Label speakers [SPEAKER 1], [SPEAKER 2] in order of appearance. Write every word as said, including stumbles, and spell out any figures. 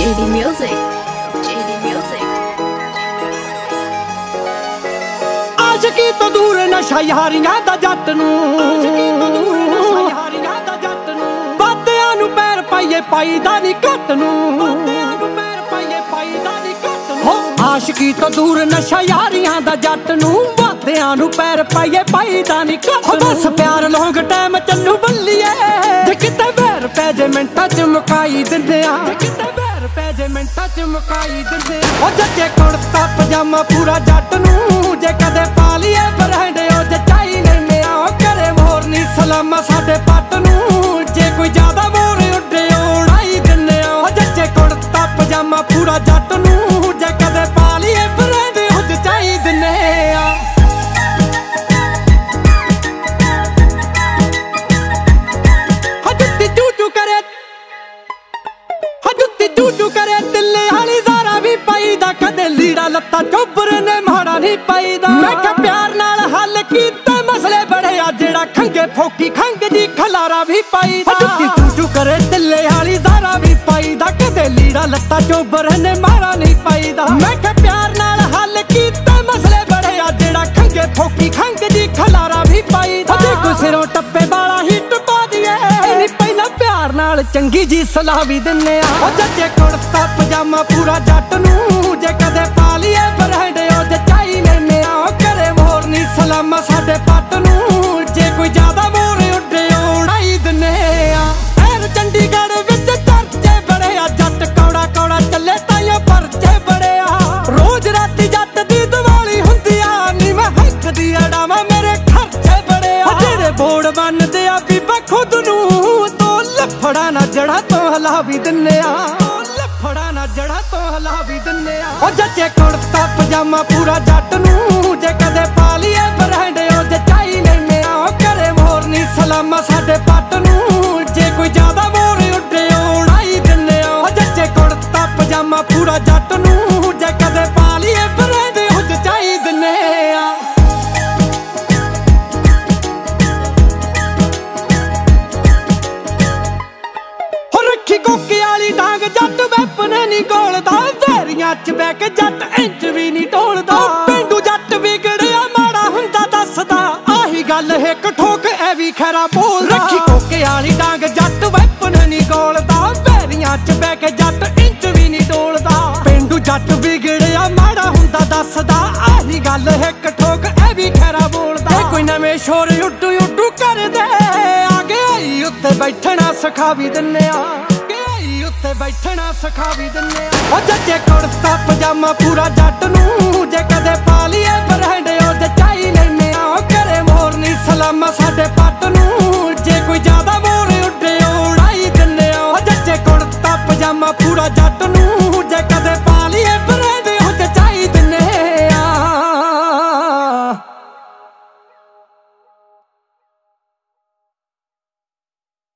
[SPEAKER 1] J D Music, J D Music।
[SPEAKER 2] आशिकी तो दूर नशा यारियां दा जट नूं, बातियां नूं पैर पाइए पाईदा नी घट नूं। आशिकी तो दूर नशा यारियां दा जट नूं, बातियां नूं पैर पाइए पाईदा नी घट नूं। बस प्यार लौंग टाइम चन्नू बल्लीए, जे किते बैर पै जे मिंटां च मुकाई दिंदे आ, किते बैर पै जे मिंटां च मुकाई दिंदे आ। ओ जच्चे कुर्ता पजामा पूरा जट नूं, जे कदे पा लीए बरहंडे ओ जचाई लैने आ। ओ करे मोर नी सलामा साडे पट नूं, जे कोई ज्यादा मोर उड्डे उड़ाई दिंदे आ। ओ जच्चे कुर्ता पजामा पूरा जट नूं, जे कदे पा लीए बरहंडे ओ जचाई दिंदे आ। चू करे दिल्ले वाली ज़ारा भी पाईदा, कदे लीड़ा लत्ता चोबर ने माड़ा नहीं पाईदा। मैं क्या प्यार नाल हल कीते मसले बड़े आ, जेड़ा खंगे फोकी खंग जी खलारा भी पाईदा। चू चू करे दिल्ले वाली ज़ारा भी पाईदा, कदे लीड़ा लत्ता चोबर ने माड़ा नहीं पाईदा। मैं क्या प्यार नाल हल कीते मसले बड़े आ, जेड़ा खंगे फोकी खंग जी खलारा भी पाईदा। जे कोई सिरों टप्पे वाला ही टपा दिए, पहला प्यार नाल चंगी जी सलाह भी दिन्ने आ। ओ जच्चे कुर्ता पजामा पूरा जट नूं, जे कदे पा लीए बरहंडे ओ जचाई लैने आ। ओ करे मोर नी सलामा साडे पट नूं, जे कोई ज्यादा मोर उड्डे उड़ाई दिन्ने आ। ऐन चंडीगढ़ विच चर्चे बड़े आ, जट कौड़ा कौड़ा चले ताइयों परचे बड़े आ। रोज राती जट दी दिवाली हुंदी आ, नी मैं हकदी अड़ावां मेरे खर्चे बड़े आ। जेड़े बोर्ड बनदे आ बीबा खुद नूं, लफड़ा ना जड़ा तो हला भी दिन्ने आ, लफड़ा ना जड़ा तो हला भी दिन्ने आ। ओ जच्चे कुर्ता पजामा पूरा जट नूं, जे कदे पा लीए बरहंडे ओ जचाई लैने आ। ओ करे मोर नी सलामा साडे पट नूं, जे कोई ज्यादा मोर उड्डे उड़ाई दिन्ने आ। ओ जच्चे कुर्ता पजामा पूरा जट नूं, जे कदे पा लीए बरहंडे ओ जचाई दिन्ने आ। कोके वाली डांग जट वैपने नी गोलदा, वैरियां च बैठ के जट इंच भी नी टोलदा। पेंडू जट बिगड़िया माड़ा हुंदा दसदा, आही गल हिक ठोक ऐ भी खरा बोलदा। रखी कोके वाली डांग जट वैपने नी गोलदा, वैरियां च बैठ के जट इंच भी नी टोलदा। पेंडू जट बिगड़िया माड़ा हुंदा दसदा, आही गल हिक ठोक ऐ भी खरा बोलदा। कोई नवें शोर उड्डू उड्डू कर दे, आगे आई उत्ते बैठना सिखा भी दिन्ने आ, उत्ते बैठना सिखा भी दिन्ने आ। ओ जच्चे कुर्ता पजामा पूरा जट नूं, जे कदे पा लीए बरहंडे ओ जचाई लैने आ। ओ करे मोर नी सलामा साडे पट नूं, जे कोई ज्यादा मोर उड्डे उड़ाई दिन्ने आ। ओ जच्चे कुर्ता पजामा पूरा जट